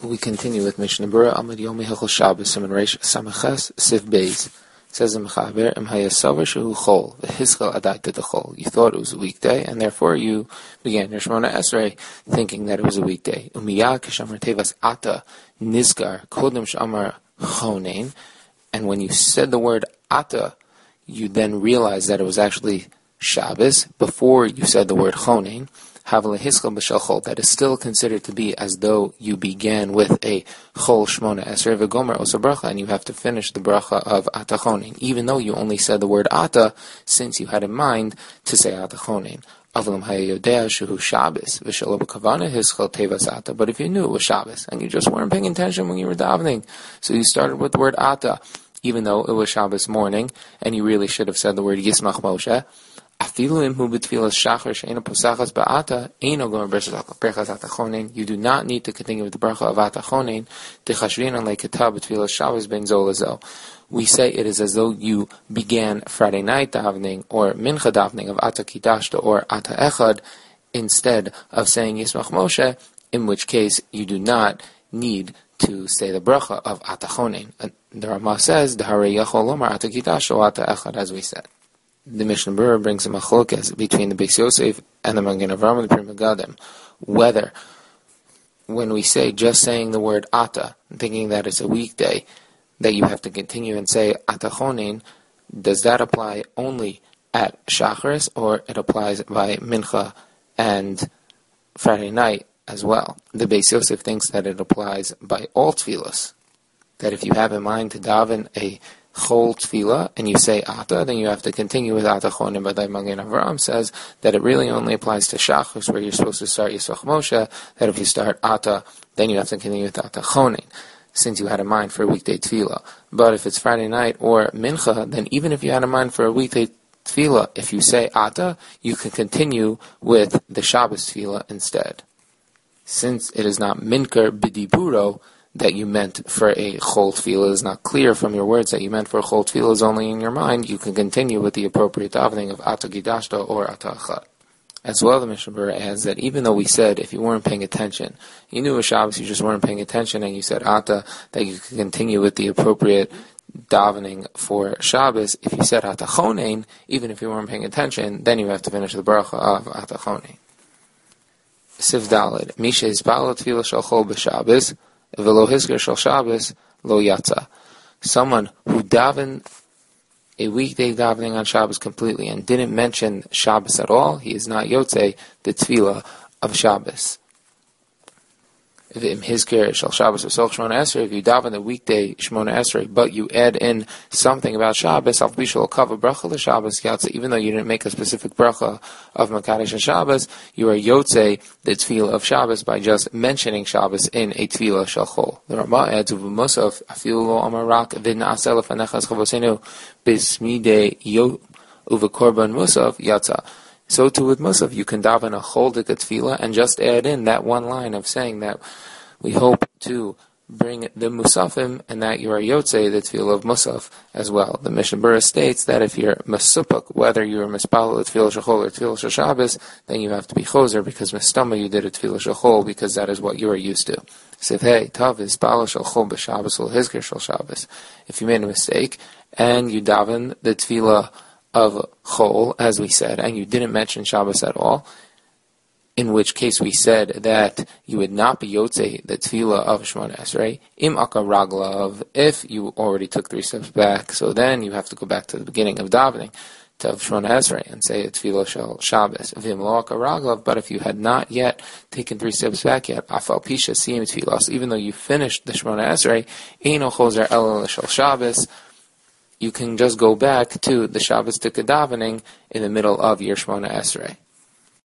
We continue with Mishnah Berurah Amud Yomi Hilchos Shabbos Siman Reish Samaches Sif Beis. Says in Mechaber Im Hayasavar Shehu Chol V'Hiskel Adayta Dechol. You thought it was a weekday, and therefore you began your Shemona Esrei thinking that it was a weekday. Umiyad Kishamar Tevas Ata Nizgar Kodem Shamar Chonein. And when you said the word Ata, you then realized that it was actually Shabbos before you said the word Chonein. That is still considered to be as though you began with a Chol Shmona Esrei V'Gomer Osa Bracha, and you have to finish the bracha of Ata Chonein, even though you only said the word Ata, since you had in mind to say Ata Chonein. But if you knew it was Shabbos, and you just weren't paying attention when you were davening, so you started with the word Ata, even though it was Shabbos morning, and you really should have said the word Yismach Moshe, you do not need to continue with the bracha of Ata Chonein. We say it is as though you began Friday night davening or Mincha davening of Ata Kidashta or Ata Echad instead of saying Yismach Moshe, in which case you do not need to say the bracha of Ata Chonein. The Rama says, D'harei yachol lomar Ata Kidashta or Ata Echad, as we said. The Mishnah Berurah brings a machlokes between the Beis Yosef and the Magen Avraham and the Pri Megadim, whether when we say just saying the word Ata, thinking that it's a weekday, that you have to continue and say Ata Chonein, does that apply only at Shacharis, or it applies by Mincha and Friday night as well? The Beis Yosef thinks that it applies by all tefillos, that if you have in mind to daven a Chol Tefillah, and you say Ata, then you have to continue with Ata Chonein. But the Magen Avraham says that it really only applies to Shachos, where you're supposed to start Yismach Moshe, that if you start Ata, then you have to continue with Ata Chonein, since you had in mind for a weekday Tefillah. But if it's Friday night or Mincha, then even if you had in mind for a weekday Tefillah, if you say Ata, you can continue with the Shabbos Tefillah instead. Since it is not Minker B'diburo that you meant for a Chol Tefillah, is not clear from your words that you meant for a Chol Tefillah, is only in your mind, you can continue with the appropriate davening of Ata Gidashta or Ata Echad. As well, the Mishnah Berurah adds that even though we said if you weren't paying attention, you knew it was Shabbos, you just weren't paying attention, and you said Ata, that you can continue with the appropriate davening for Shabbos. If you said Ata Chonein, even if you weren't paying attention, then you have to finish the bracha of Ata Chonein. Siv Daled, Misha Yisbal Tefillah Shel Chol B'Shabbos, V'lo Hizker Shel Shabbos Lo Yatza. Someone who davened a weekday davening on Shabbos completely and didn't mention Shabbos at all, he is not Yotzei the Tefillah of Shabbos. V'im Hizker Shel Shabbos V'soch Shmona Esrei, if you daven the weekday Shmona Esrei, but you add in something about Shabbos, Al Bishul Kava Bracha Le Shabbos Yatza, even though you didn't make a specific bracha of Makadesh Shabbos, you are Yotzei the Tefillah of Shabbos by just mentioning Shabbos in a Tefillah Shel Chol. The Rama adds U'v'musaf Afilu Lo Amar Rak V'na'aseh Lefanechas Chavosenu B'smidei Yo U'v'korban Musaf Yatza. So too with Musaf, you can daven a Choldik Tefillah and just add in that one line of saying that we hope to bring the Musafim and that you are Yotzei the Tefillah of Musaf as well. The Mishnah Berurah states that if you're Mesupuk, whether you're Mispal the Tefillah Shechol or Tefillah Shabbos, then you have to be Choser, because Mistama you did a Tefillah Shechol, because that is what you are used to. Sivhei Tav is Bala Shechol b'Shabbos ul Hizker Shel Shabbos. If you made a mistake and you daven the Tefillah of Chol, as we said, and you didn't mention Shabbos at all, in which case we said that you would not be Yotzei the Tefillah of Shmona Esrei, Im Aka Raglav, if you already took 3 steps back, so then you have to go back to the beginning of davening to Shmona Esrei and say a Tefillah Shel Shabbos. V'im Lo Aka Raglav, but if you had not yet taken 3 steps back yet, Afal Pisha Siyim Tefillah, so even though you finished the Shmona Esrei, Eino Chozer Elul Shel Shabbos, you can just go back to the Shabbos Tika davening in the middle of your Shmona Esrei.